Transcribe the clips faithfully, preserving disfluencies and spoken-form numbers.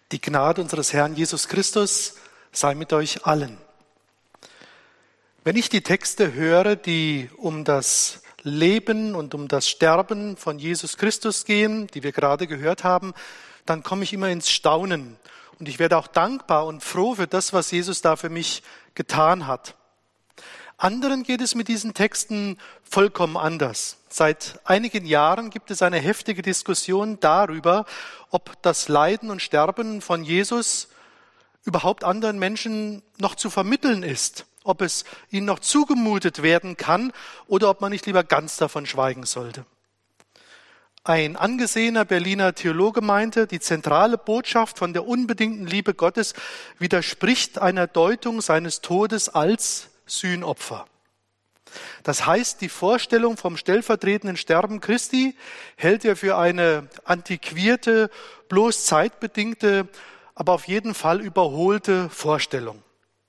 Die Gnade unseres Herrn Jesus Christus sei mit euch allen. Wenn ich die Texte höre, die um das Leben und um das Sterben von Jesus Christus gehen, die wir gerade gehört haben, dann komme ich immer ins Staunen. Und ich werde auch dankbar und froh für das, was Jesus da für mich getan hat. Anderen geht es mit diesen Texten vollkommen anders. Seit einigen Jahren gibt es eine heftige Diskussion darüber, ob das Leiden und Sterben von Jesus überhaupt anderen Menschen noch zu vermitteln ist, ob es ihnen noch zugemutet werden kann oder ob man nicht lieber ganz davon schweigen sollte. Ein angesehener Berliner Theologe meinte, die zentrale Botschaft von der unbedingten Liebe Gottes widerspricht einer Deutung seines Todes als Sühnopfer. Das heißt, die Vorstellung vom stellvertretenden Sterben Christi hält er für eine antiquierte, bloß zeitbedingte, aber auf jeden Fall überholte Vorstellung.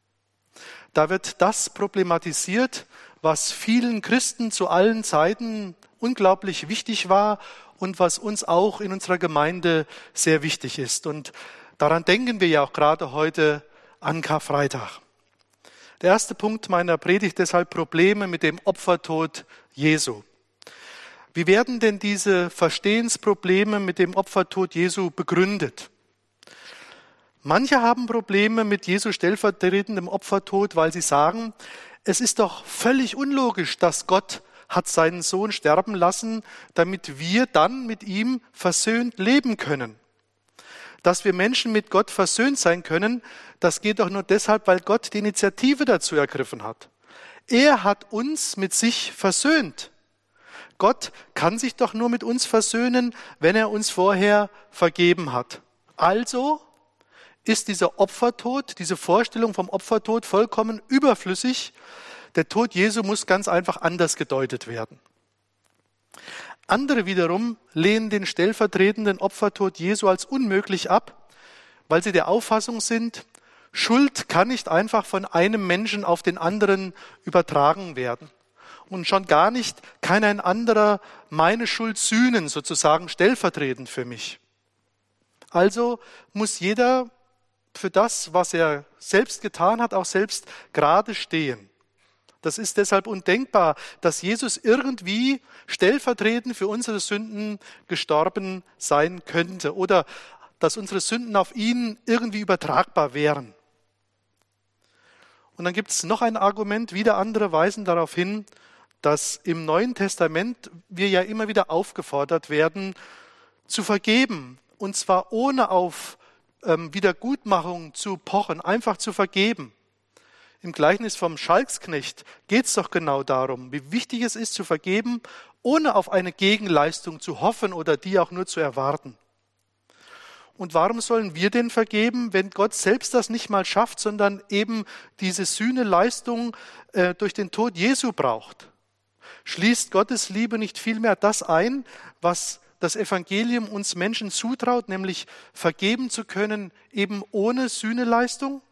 Da wird das problematisiert, was vielen Christen zu allen Zeiten unglaublich wichtig war und was uns auch in unserer Gemeinde sehr wichtig ist. Und daran denken wir ja auch gerade heute an Karfreitag. Der erste Punkt meiner Predigt deshalb Probleme mit dem Opfertod Jesu. Wie werden denn diese Verstehensprobleme mit dem Opfertod Jesu begründet? Manche haben Probleme mit Jesu stellvertretendem Opfertod, weil sie sagen, es ist doch völlig unlogisch, dass Gott hat seinen Sohn sterben lassen, damit wir dann mit ihm versöhnt leben können. Dass wir Menschen mit Gott versöhnt sein können, das geht doch nur deshalb, weil Gott die Initiative dazu ergriffen hat. Er hat uns mit sich versöhnt. Gott kann sich doch nur mit uns versöhnen, wenn er uns vorher vergeben hat. Also ist dieser Opfertod, diese Vorstellung vom Opfertod vollkommen überflüssig. Der Tod Jesu muss ganz einfach anders gedeutet werden. Andere wiederum lehnen den stellvertretenden Opfertod Jesu als unmöglich ab, weil sie der Auffassung sind, Schuld kann nicht einfach von einem Menschen auf den anderen übertragen werden. Und schon gar nicht kann ein anderer meine Schuld sühnen, sozusagen stellvertretend für mich. Also muss jeder für das, was er selbst getan hat, auch selbst gerade stehen. Das ist deshalb undenkbar, dass Jesus irgendwie stellvertretend für unsere Sünden gestorben sein könnte oder dass unsere Sünden auf ihn irgendwie übertragbar wären. Und dann gibt es noch ein Argument, wieder andere weisen darauf hin, dass im Neuen Testament wir ja immer wieder aufgefordert werden, zu vergeben. Und zwar ohne auf ähm, Wiedergutmachung zu pochen, einfach zu vergeben. Im Gleichnis vom Schalksknecht geht es doch genau darum, wie wichtig es ist zu vergeben, ohne auf eine Gegenleistung zu hoffen oder die auch nur zu erwarten. Und warum sollen wir denn vergeben, wenn Gott selbst das nicht mal schafft, sondern eben diese Sühneleistung äh, durch den Tod Jesu braucht? Schließt Gottes Liebe nicht vielmehr das ein, was das Evangelium uns Menschen zutraut, nämlich vergeben zu können, eben ohne Sühneleistung?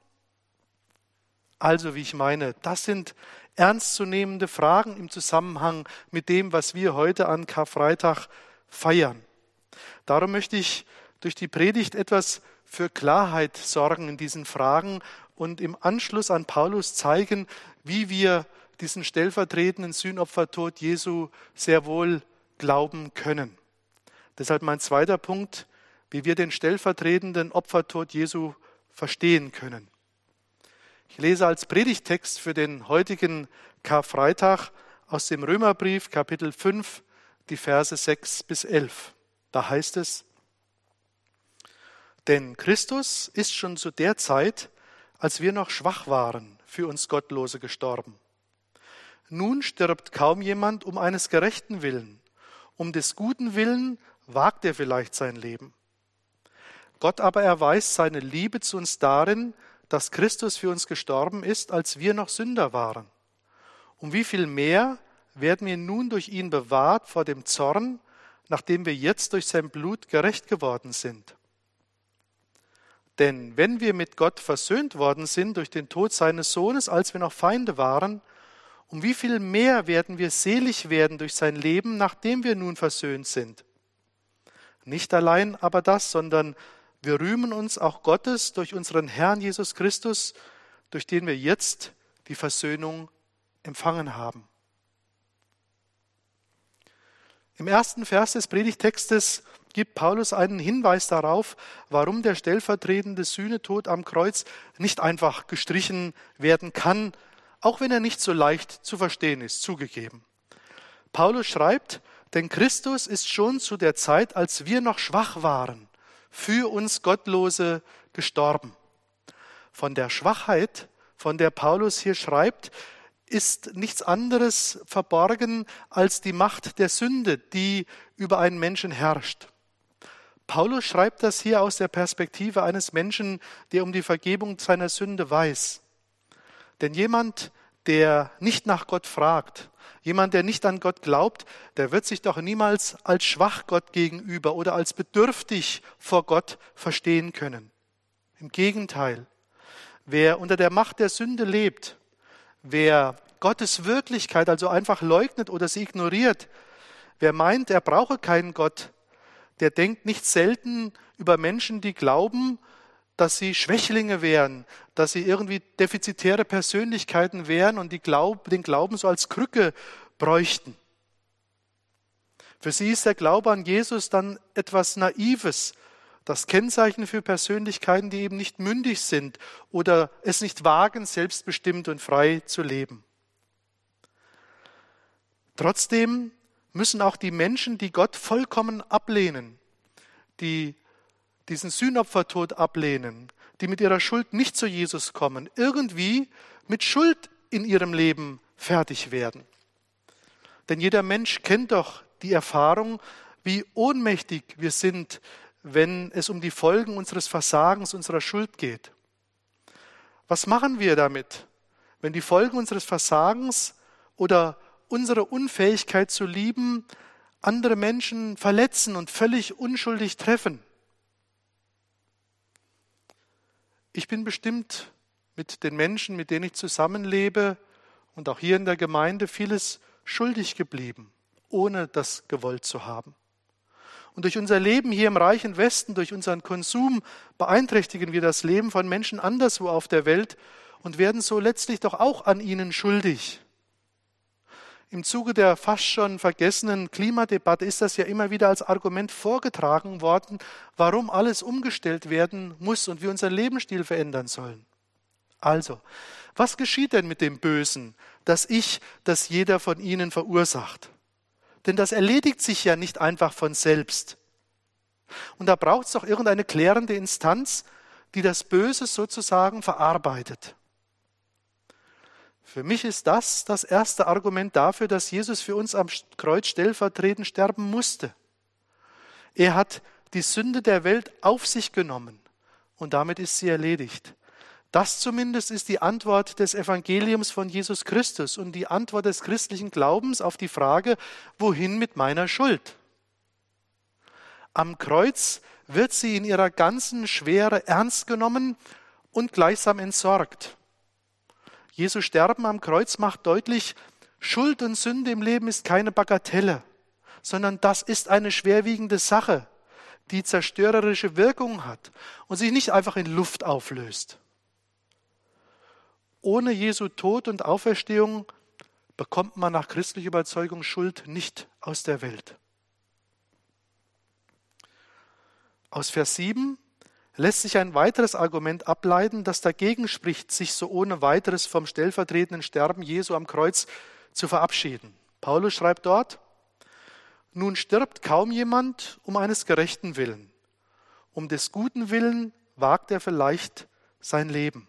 Also, wie ich meine, das sind ernstzunehmende Fragen im Zusammenhang mit dem, was wir heute an Karfreitag feiern. Darum möchte ich durch die Predigt etwas für Klarheit sorgen in diesen Fragen und im Anschluss an Paulus zeigen, wie wir diesen stellvertretenden Sühnopfertod Jesu sehr wohl glauben können. Deshalb mein zweiter Punkt, wie wir den stellvertretenden Opfertod Jesu verstehen können. Ich lese als Predigttext für den heutigen Karfreitag aus dem Römerbrief, Kapitel fünf, die Verse sechs bis elf. Da heißt es: Denn Christus ist schon zu der Zeit, als wir noch schwach waren, für uns Gottlose gestorben. Nun stirbt kaum jemand um eines Gerechten willen. Um des Guten willen wagt er vielleicht sein Leben. Gott aber erweist seine Liebe zu uns darin, dass Christus für uns gestorben ist, als wir noch Sünder waren. Um wie viel mehr werden wir nun durch ihn bewahrt vor dem Zorn, nachdem wir jetzt durch sein Blut gerecht geworden sind. Denn wenn wir mit Gott versöhnt worden sind durch den Tod seines Sohnes, als wir noch Feinde waren, um wie viel mehr werden wir selig werden durch sein Leben, nachdem wir nun versöhnt sind. Nicht allein aber das, sondern wir rühmen uns auch Gottes durch unseren Herrn Jesus Christus, durch den wir jetzt die Versöhnung empfangen haben. Im ersten Vers des Predigtextes gibt Paulus einen Hinweis darauf, warum der stellvertretende Sühnetod am Kreuz nicht einfach gestrichen werden kann, auch wenn er nicht so leicht zu verstehen ist, zugegeben. Paulus schreibt, denn Christus ist schon zu der Zeit, als wir noch schwach waren, für uns Gottlose gestorben. Von der Schwachheit, von der Paulus hier schreibt, ist nichts anderes verborgen als die Macht der Sünde, die über einen Menschen herrscht. Paulus schreibt das hier aus der Perspektive eines Menschen, der um die Vergebung seiner Sünde weiß. Denn jemand, der nicht nach Gott fragt, jemand, der nicht an Gott glaubt, der wird sich doch niemals als schwach Gott gegenüber oder als bedürftig vor Gott verstehen können. Im Gegenteil, wer unter der Macht der Sünde lebt, wer Gottes Wirklichkeit also einfach leugnet oder sie ignoriert, wer meint, er brauche keinen Gott, der denkt nicht selten über Menschen, die glauben, dass sie Schwächlinge wären, dass sie irgendwie defizitäre Persönlichkeiten wären und die Glaub, den Glauben so als Krücke bräuchten. Für sie ist der Glaube an Jesus dann etwas Naives, das Kennzeichen für Persönlichkeiten, die eben nicht mündig sind oder es nicht wagen, selbstbestimmt und frei zu leben. Trotzdem müssen auch die Menschen, die Gott vollkommen ablehnen, die diesen Sühnopfertod ablehnen, die mit ihrer Schuld nicht zu Jesus kommen, irgendwie mit Schuld in ihrem Leben fertig werden. Denn jeder Mensch kennt doch die Erfahrung, wie ohnmächtig wir sind, wenn es um die Folgen unseres Versagens, unserer Schuld geht. Was machen wir damit, wenn die Folgen unseres Versagens oder unsere Unfähigkeit zu lieben andere Menschen verletzen und völlig unschuldig treffen? Ich bin bestimmt mit den Menschen, mit denen ich zusammenlebe und auch hier in der Gemeinde vieles schuldig geblieben, ohne das gewollt zu haben. Und durch unser Leben hier im reichen Westen, durch unseren Konsum beeinträchtigen wir das Leben von Menschen anderswo auf der Welt und werden so letztlich doch auch an ihnen schuldig. Im Zuge der fast schon vergessenen Klimadebatte ist das ja immer wieder als Argument vorgetragen worden, warum alles umgestellt werden muss und wir unseren Lebensstil verändern sollen. Also, was geschieht denn mit dem Bösen, das Ich, das jeder von Ihnen verursacht? Denn das erledigt sich ja nicht einfach von selbst. Und da braucht es doch irgendeine klärende Instanz, die das Böse sozusagen verarbeitet. Für mich ist das das erste Argument dafür, dass Jesus für uns am Kreuz stellvertretend sterben musste. Er hat die Sünde der Welt auf sich genommen und damit ist sie erledigt. Das zumindest ist die Antwort des Evangeliums von Jesus Christus und die Antwort des christlichen Glaubens auf die Frage, wohin mit meiner Schuld? Am Kreuz wird sie in ihrer ganzen Schwere ernst genommen und gleichsam entsorgt. Jesu Sterben am Kreuz macht deutlich, Schuld und Sünde im Leben ist keine Bagatelle, sondern das ist eine schwerwiegende Sache, die zerstörerische Wirkung hat und sich nicht einfach in Luft auflöst. Ohne Jesu Tod und Auferstehung bekommt man nach christlicher Überzeugung Schuld nicht aus der Welt. Aus Vers sieben lässt sich ein weiteres Argument ableiten, das dagegen spricht, sich so ohne weiteres vom stellvertretenden Sterben Jesu am Kreuz zu verabschieden. Paulus schreibt dort, nun stirbt kaum jemand um eines Gerechten willen. Um des Guten willen wagt er vielleicht sein Leben.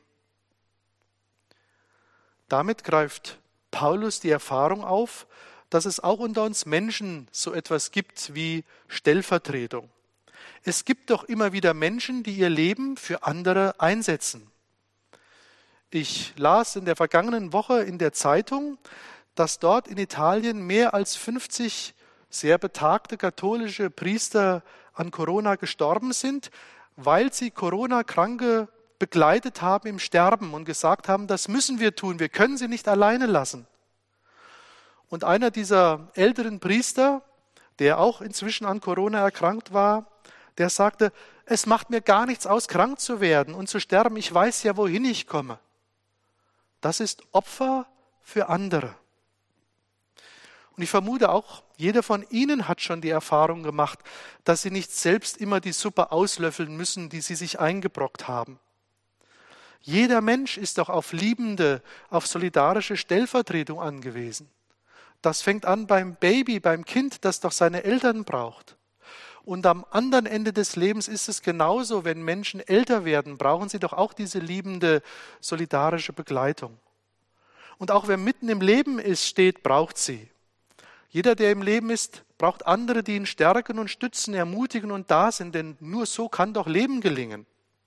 Damit greift Paulus die Erfahrung auf, dass es auch unter uns Menschen so etwas gibt wie Stellvertretung. Es gibt doch immer wieder Menschen, die ihr Leben für andere einsetzen. Ich las in der vergangenen Woche in der Zeitung, dass dort in Italien mehr als fünfzig sehr betagte katholische Priester an Corona gestorben sind, weil sie Corona-Kranke begleitet haben im Sterben und gesagt haben, das müssen wir tun, wir können sie nicht alleine lassen. Und einer dieser älteren Priester, der auch inzwischen an Corona erkrankt war, der sagte, Es macht mir gar nichts aus, krank zu werden und zu sterben. Ich weiß ja, wohin ich komme. Das ist Opfer für andere. Und ich vermute auch, jeder von Ihnen hat schon die Erfahrung gemacht, dass Sie nicht selbst immer die Suppe auslöffeln müssen, die Sie sich eingebrockt haben. Jeder Mensch ist doch auf liebende, auf solidarische Stellvertretung angewiesen. Das fängt an beim Baby, beim Kind, das doch seine Eltern braucht. Und am anderen Ende des Lebens ist es genauso, wenn Menschen älter werden, brauchen sie doch auch diese liebende, solidarische Begleitung. Und auch wer mitten im Leben ist, steht, braucht sie. Jeder, der im Leben ist, braucht andere, die ihn stärken und stützen, ermutigen und da sind, denn nur so kann doch Leben gelingen.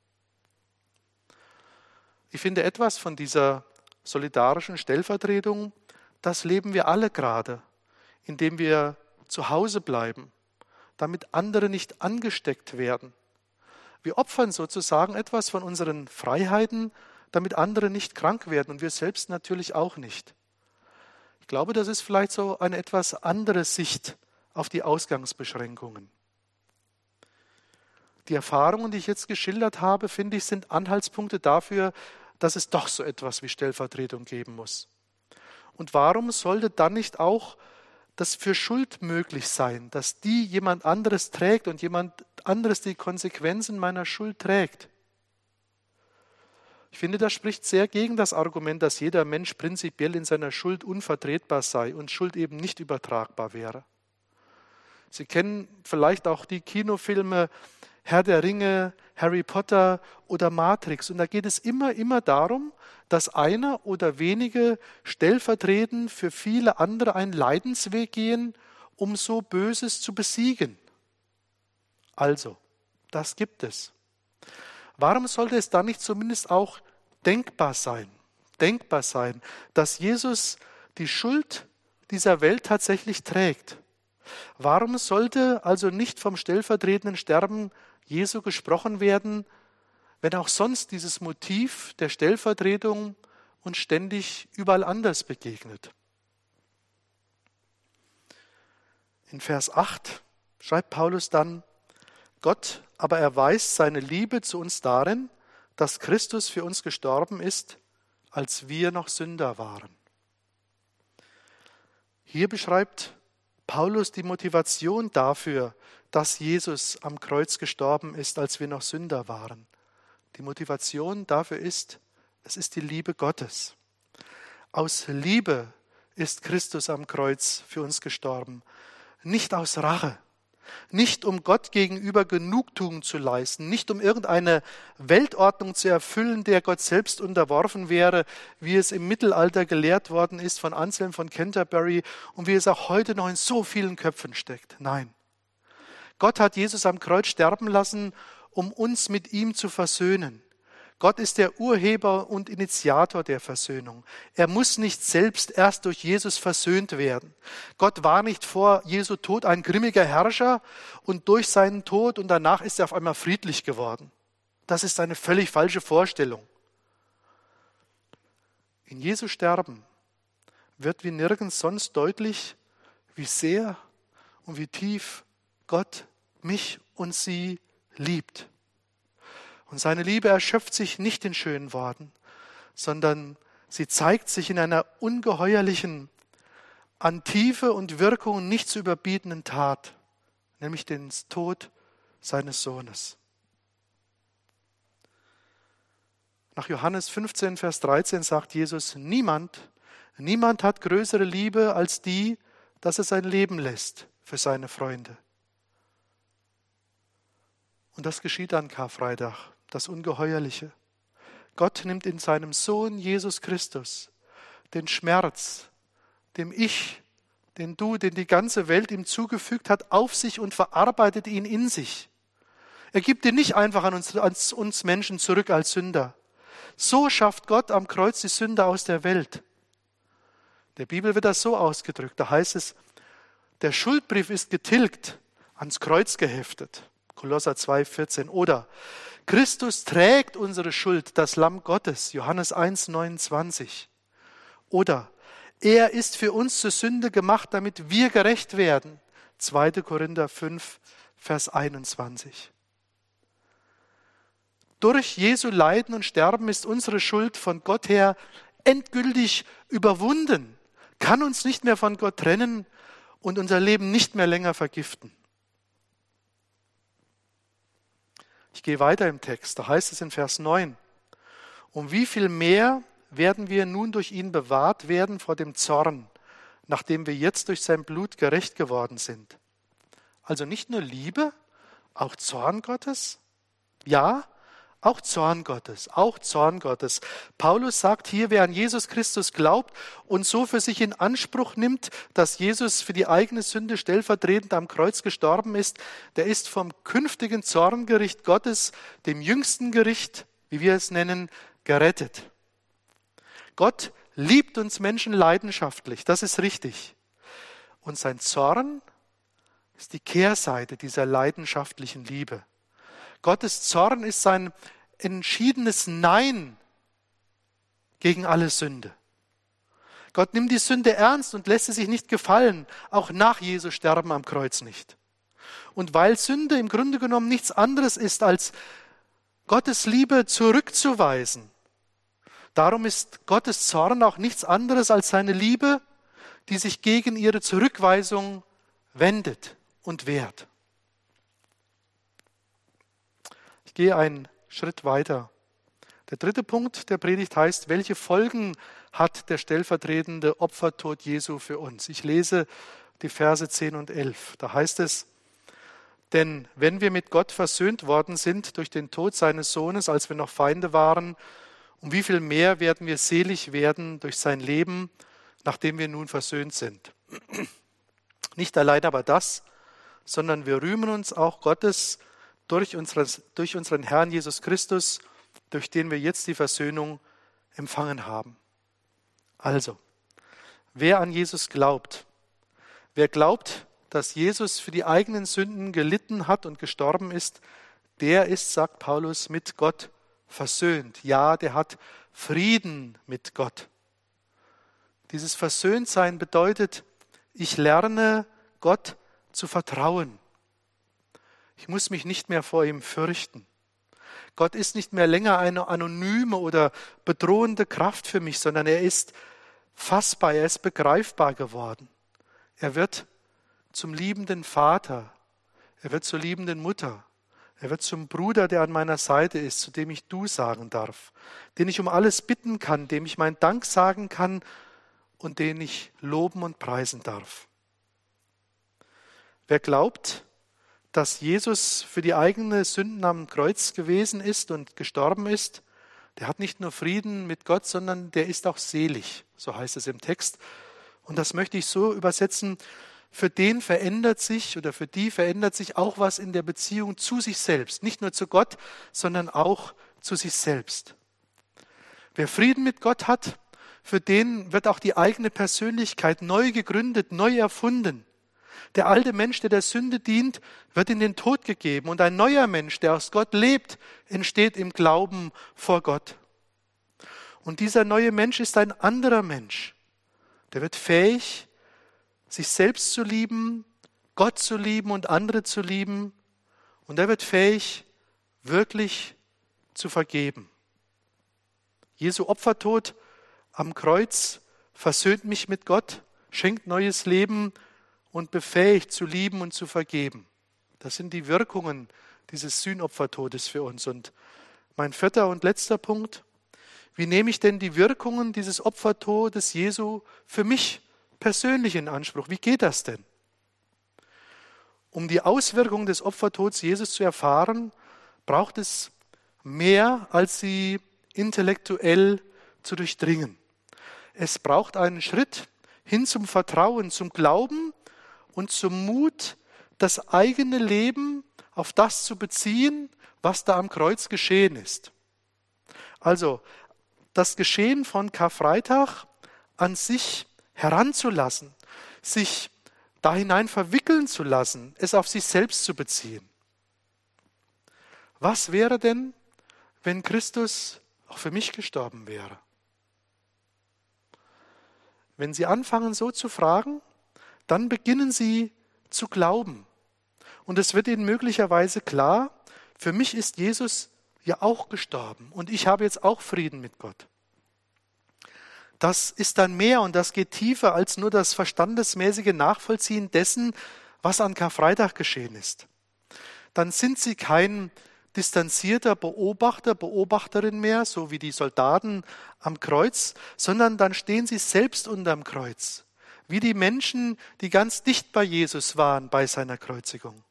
Ich finde, etwas von dieser solidarischen Stellvertretung, das leben wir alle gerade, indem wir zu Hause bleiben, damit andere nicht angesteckt werden. Wir opfern sozusagen etwas von unseren Freiheiten, damit andere nicht krank werden und wir selbst natürlich auch nicht. Ich glaube, das ist vielleicht so eine etwas andere Sicht auf die Ausgangsbeschränkungen. Die Erfahrungen, die ich jetzt geschildert habe, finde ich, sind Anhaltspunkte dafür, dass es doch so etwas wie Stellvertretung geben muss. Und warum sollte dann nicht auch das für Schuld möglich sein, dass die jemand anderes trägt und jemand anderes die Konsequenzen meiner Schuld trägt? Ich finde, das spricht sehr gegen das Argument, dass jeder Mensch prinzipiell in seiner Schuld unvertretbar sei und Schuld eben nicht übertragbar wäre. Sie kennen vielleicht auch die Kinofilme Herr der Ringe, Harry Potter oder Matrix. Und da geht es immer, immer darum, dass einer oder wenige stellvertretend für viele andere einen Leidensweg gehen, um so Böses zu besiegen. Also, das gibt es. Warum sollte es dann nicht zumindest auch denkbar sein, denkbar sein, dass Jesus die Schuld dieser Welt tatsächlich trägt? Warum sollte also nicht vom stellvertretenden Sterben Jesu gesprochen werden, wenn auch sonst dieses Motiv der Stellvertretung uns ständig überall anders begegnet? In Vers acht schreibt Paulus dann: Gott aber erweist seine Liebe zu uns darin, dass Christus für uns gestorben ist, als wir noch Sünder waren. Hier beschreibt Paulus die Motivation dafür, dass Jesus am Kreuz gestorben ist, als wir noch Sünder waren. Die Motivation dafür ist, es ist die Liebe Gottes. Aus Liebe ist Christus am Kreuz für uns gestorben, nicht aus Rache. Nicht um Gott gegenüber Genugtuung zu leisten, nicht um irgendeine Weltordnung zu erfüllen, der Gott selbst unterworfen wäre, wie es im Mittelalter gelehrt worden ist von Anselm von Canterbury und wie es auch heute noch in so vielen Köpfen steckt. Nein, Gott hat Jesus am Kreuz sterben lassen, um uns mit ihm zu versöhnen. Gott ist der Urheber und Initiator der Versöhnung. Er muss nicht selbst erst durch Jesus versöhnt werden. Gott war nicht vor Jesu Tod ein grimmiger Herrscher und durch seinen Tod und danach ist er auf einmal friedlich geworden. Das ist eine völlig falsche Vorstellung. In Jesu Sterben wird wie nirgends sonst deutlich, wie sehr und wie tief Gott mich und Sie liebt. Und seine Liebe erschöpft sich nicht in schönen Worten, sondern sie zeigt sich in einer ungeheuerlichen, an Tiefe und Wirkung nicht zu überbietenden Tat, nämlich den Tod seines Sohnes. Nach Johannes fünfzehn, Vers dreizehn sagt Jesus: Niemand, niemand hat größere Liebe als die, dass er sein Leben lässt für seine Freunde. Und das geschieht an Karfreitag. Das Ungeheuerliche. Gott nimmt in seinem Sohn Jesus Christus den Schmerz, dem Ich, den du, den die ganze Welt ihm zugefügt hat, auf sich und verarbeitet ihn in sich. Er gibt ihn nicht einfach an uns, an uns Menschen zurück als Sünder. So schafft Gott am Kreuz die Sünder aus der Welt. In der Bibel wird das so ausgedrückt. Da heißt es, der Schuldbrief ist getilgt, ans Kreuz geheftet. Kolosser zwei, vierzehn. Oder Christus trägt unsere Schuld, das Lamm Gottes, Johannes eins, neunundzwanzig. Oder er ist für uns zur Sünde gemacht, damit wir gerecht werden, zweiter Korinther fünf, Vers einundzwanzig. durch Jesu Leiden und Sterben ist unsere Schuld von Gott her endgültig überwunden, kann uns nicht mehr von Gott trennen und unser Leben nicht mehr länger vergiften. Ich gehe weiter im Text, da heißt es in Vers neun, um wie viel mehr werden wir nun durch ihn bewahrt werden vor dem Zorn, nachdem wir jetzt durch sein Blut gerecht geworden sind. Also nicht nur Liebe, auch Zorn Gottes? Ja, auch Zorn Gottes, auch Zorn Gottes. Paulus sagt hier, wer an Jesus Christus glaubt und so für sich in Anspruch nimmt, dass Jesus für die eigene Sünde stellvertretend am Kreuz gestorben ist, der ist vom künftigen Zorngericht Gottes, dem jüngsten Gericht, wie wir es nennen, gerettet. Gott liebt uns Menschen leidenschaftlich, das ist richtig. Und sein Zorn ist die Kehrseite dieser leidenschaftlichen Liebe. Gottes Zorn ist sein entschiedenes Nein gegen alle Sünde. Gott nimmt die Sünde ernst und lässt sie sich nicht gefallen, auch nach Jesu Sterben am Kreuz nicht. Und weil Sünde im Grunde genommen nichts anderes ist, als Gottes Liebe zurückzuweisen, darum ist Gottes Zorn auch nichts anderes als seine Liebe, die sich gegen ihre Zurückweisung wendet und wehrt. Ich gehe einen Schritt weiter. Der dritte Punkt der Predigt heißt, welche Folgen hat der stellvertretende Opfertod Jesu für uns? Ich lese die Verse zehn und elf. Da heißt es, denn wenn wir mit Gott versöhnt worden sind durch den Tod seines Sohnes, als wir noch Feinde waren, um wie viel mehr werden wir selig werden durch sein Leben, nachdem wir nun versöhnt sind. Nicht allein aber das, sondern wir rühmen uns auch Gottes durch, unseres, durch unseren Herrn Jesus Christus, durch den wir jetzt die Versöhnung empfangen haben. Also, wer an Jesus glaubt, wer glaubt, dass Jesus für die eigenen Sünden gelitten hat und gestorben ist, der ist, sagt Paulus, mit Gott versöhnt. Ja, der hat Frieden mit Gott. Dieses Versöhntsein bedeutet, ich lerne Gott zu vertrauen. Ich muss mich nicht mehr vor ihm fürchten. Gott ist nicht mehr länger eine anonyme oder bedrohende Kraft für mich, sondern er ist fassbar, er ist begreifbar geworden. Er wird zum liebenden Vater, er wird zur liebenden Mutter, er wird zum Bruder, der an meiner Seite ist, zu dem ich du sagen darf, den ich um alles bitten kann, dem ich meinen Dank sagen kann und den ich loben und preisen darf. Wer glaubt, dass Jesus für die eigenen Sünden am Kreuz gewesen ist und gestorben ist, der hat nicht nur Frieden mit Gott, sondern der ist auch selig, so heißt es im Text. Und das möchte ich so übersetzen, für den verändert sich oder für die verändert sich auch was in der Beziehung zu sich selbst. Nicht nur zu Gott, sondern auch zu sich selbst. Wer Frieden mit Gott hat, für den wird auch die eigene Persönlichkeit neu gegründet, neu erfunden. Der alte Mensch, der der Sünde dient, wird in den Tod gegeben. Und ein neuer Mensch, der aus Gott lebt, entsteht im Glauben vor Gott. Und dieser neue Mensch ist ein anderer Mensch. Der wird fähig, sich selbst zu lieben, Gott zu lieben und andere zu lieben. Und er wird fähig, wirklich zu vergeben. Jesu Opfertod am Kreuz versöhnt mich mit Gott, schenkt neues Leben und befähigt zu lieben und zu vergeben. Das sind die Wirkungen dieses Sühnopfertodes für uns. Und mein vierter und letzter Punkt, wie nehme ich denn die Wirkungen dieses Opfertodes Jesu für mich persönlich in Anspruch? Wie geht das denn? Um die Auswirkungen des Opfertods Jesus zu erfahren, braucht es mehr, als sie intellektuell zu durchdringen. Es braucht einen Schritt hin zum Vertrauen, zum Glauben und zum Mut, das eigene Leben auf das zu beziehen, was da am Kreuz geschehen ist. Also das Geschehen von Karfreitag an sich heranzulassen, sich da hinein verwickeln zu lassen, es auf sich selbst zu beziehen. Was wäre denn, wenn Christus auch für mich gestorben wäre? Wenn Sie anfangen so zu fragen, dann beginnen Sie zu glauben. Und es wird Ihnen möglicherweise klar, für mich ist Jesus ja auch gestorben und ich habe jetzt auch Frieden mit Gott. Das ist dann mehr und das geht tiefer als nur das verstandesmäßige Nachvollziehen dessen, was an Karfreitag geschehen ist. Dann sind sie kein distanzierter Beobachter, Beobachterin mehr, so wie die Soldaten am Kreuz, sondern dann stehen sie selbst unterm Kreuz, wie die Menschen, die ganz dicht bei Jesus waren bei seiner Kreuzigung.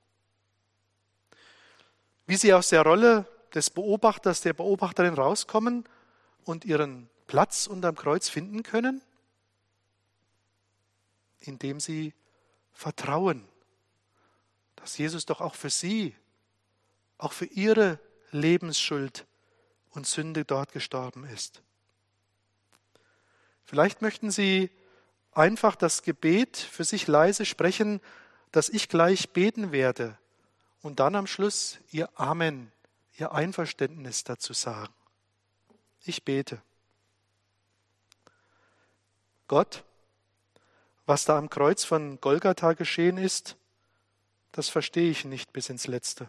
Wie sie aus der Rolle des Beobachters, der Beobachterin rauskommen und ihren Platz unterm Kreuz finden können, indem sie vertrauen, dass Jesus doch auch für sie, auch für ihre Lebensschuld und Sünde dort gestorben ist. Vielleicht möchten Sie einfach das Gebet für sich leise sprechen, das ich gleich beten werde und dann am Schluss Ihr Amen, Ihr Einverständnis dazu sagen. Ich bete. Gott, was da am Kreuz von Golgatha geschehen ist, das verstehe ich nicht bis ins Letzte.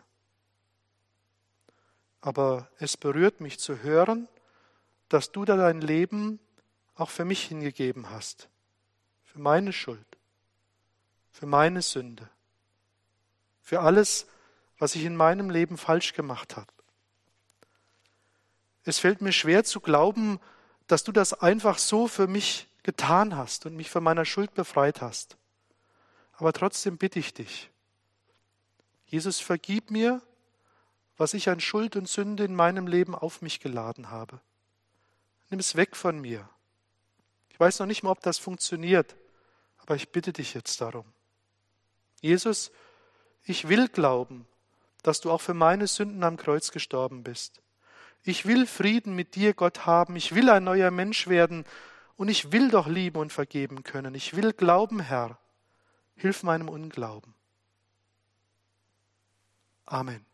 Aber es berührt mich zu hören, dass du da dein Leben auch für mich hingegeben hast, für meine Schuld, für meine Sünde, für alles, was ich in meinem Leben falsch gemacht habe. Es fällt mir schwer zu glauben, dass du das einfach so für mich getan hast und mich von meiner Schuld befreit hast. Aber trotzdem bitte ich dich, Jesus, vergib mir, was ich an Schuld und Sünde in meinem Leben auf mich geladen habe. Nimm es weg von mir. Ich weiß noch nicht mal, ob das funktioniert, aber ich bitte dich jetzt darum. Jesus, ich will glauben, dass du auch für meine Sünden am Kreuz gestorben bist. Ich will Frieden mit dir, Gott, haben. Ich will ein neuer Mensch werden und ich will doch lieben und vergeben können. Ich will glauben, Herr. Hilf meinem Unglauben. Amen.